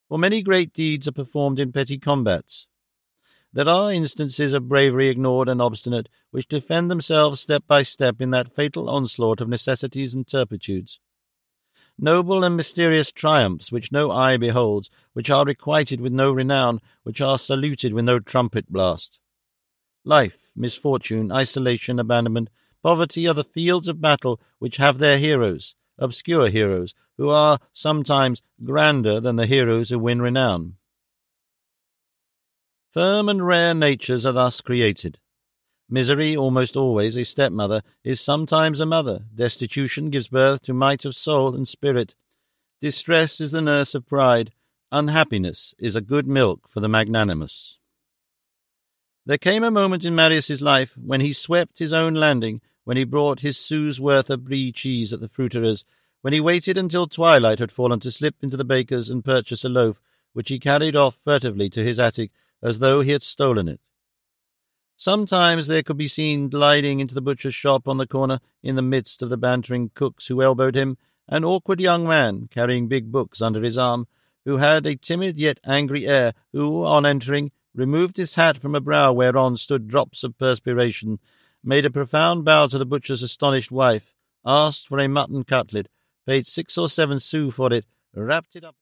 for many great deeds are performed in petty combats. There are instances of bravery ignored and obstinate, which defend themselves step by step in that fatal onslaught of necessities and turpitudes. Noble and mysterious triumphs which no eye beholds, which are requited with no renown, which are saluted with no trumpet blast. Life, misfortune, isolation, abandonment, poverty are the fields of battle which have their heroes, obscure heroes, who are sometimes grander than the heroes who win renown. Firm and rare natures are thus created. Misery, almost always a stepmother, is sometimes a mother. Destitution gives birth to might of soul and spirit. Distress is the nurse of pride. Unhappiness is a good milk for the magnanimous. There came a moment in Marius's life when he swept his own landing, when he brought his sou's worth of brie cheese at the fruiterer's, when he waited until twilight had fallen to slip into the baker's and purchase a loaf, which he carried off furtively to his attic, as though he had stolen it. Sometimes there could be seen gliding into the butcher's shop on the corner, in the midst of the bantering cooks who elbowed him, an awkward young man, carrying big books under his arm, who had a timid yet angry air, who, on entering, removed his hat from a brow whereon stood drops of perspiration, made a profound bow to the butcher's astonished wife, asked for a mutton cutlet, paid 6 or 7 sous for it, wrapped it up